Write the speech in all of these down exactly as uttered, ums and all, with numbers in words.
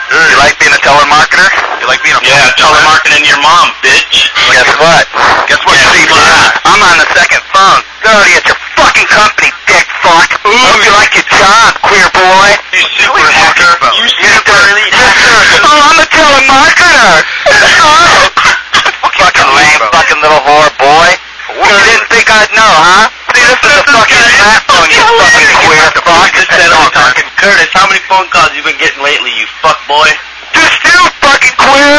You like being a telemarketer? You like being a yeah, telemarketing your mom, bitch. Guess what? Guess what? Yeah, See, I'm on the second phone. thirty at your fucking company, dick fuck. Ooh, hope you like your job, queer boy. You super hacker. You super elite hacker. Oh, I'm a telemarketer. Oh. Fucking lame, fucking little whore boy. You didn't think I'd know, huh? See, this is a fucking smartphone, you fucking queer fuck. Talking. Curtis, how many phone calls you been getting lately, you fuck boy? Just you, fucking queer.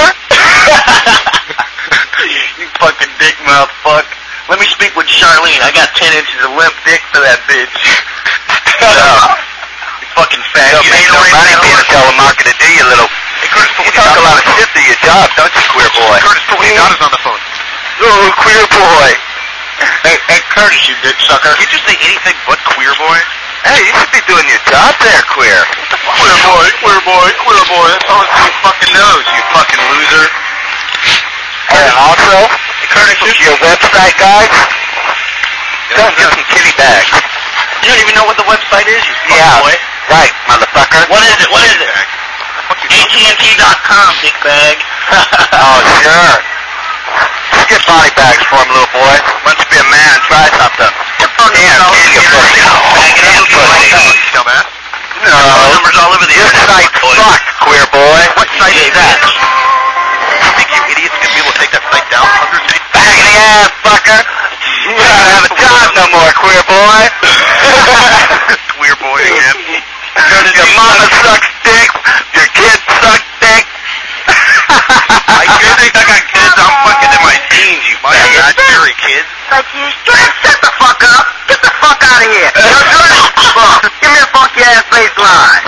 You fucking dick mouth fuck. Let me speak with Charlene. I got ten inches of limp dick for that bitch. No. You fucking fat. You don't make no money being a telemarketer, do you, little... Hey, Curtis, you talk a lot of shit to your job, don't you, queer boy? Curtis, put what you got is on the phone. Oh, queer boy. Hey, hey, Curtis, you dick sucker. Can't you say anything but queer boy? Hey, you should be doing your job there, queer. Queer boy, queer boy, queer boy. That's all you fucking knows, you fucking loser. And also, Curtis, your website, guys, don't get some kitty bags. You don't even know what the website is, you fuck Yeah, boy. right, motherfucker. What is it? What is it? A T and T dot com, dick bag. Oh, sure. Just get body bags for him, little boy. Why don't you be a man and try something? Damn, can you pussy? Damn pussy. Dumbass. No. Numbers all over the Your internet. site sucks, queer boy. What site is that? You think you idiots can be able to take that site down? Hundreds of... Bag in the ass, fucker. You don't have a job no more, queer boy. Queer boy again. Your mama sucks dick. Your kids suck dick. I think I got kids. I'm fucking in my teens, you fucking not scary kids. Like you, shut the fuck up. Get the fuck out of here. Give me a funky ass baseline.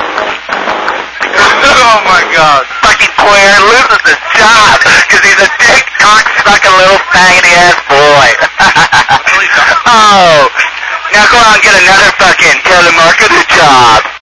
Oh my god. Fucking queer loses his job because he's a dick, cock-sucking little faggoty ass boy. Oh, now go out and get another fucking telemarketer job.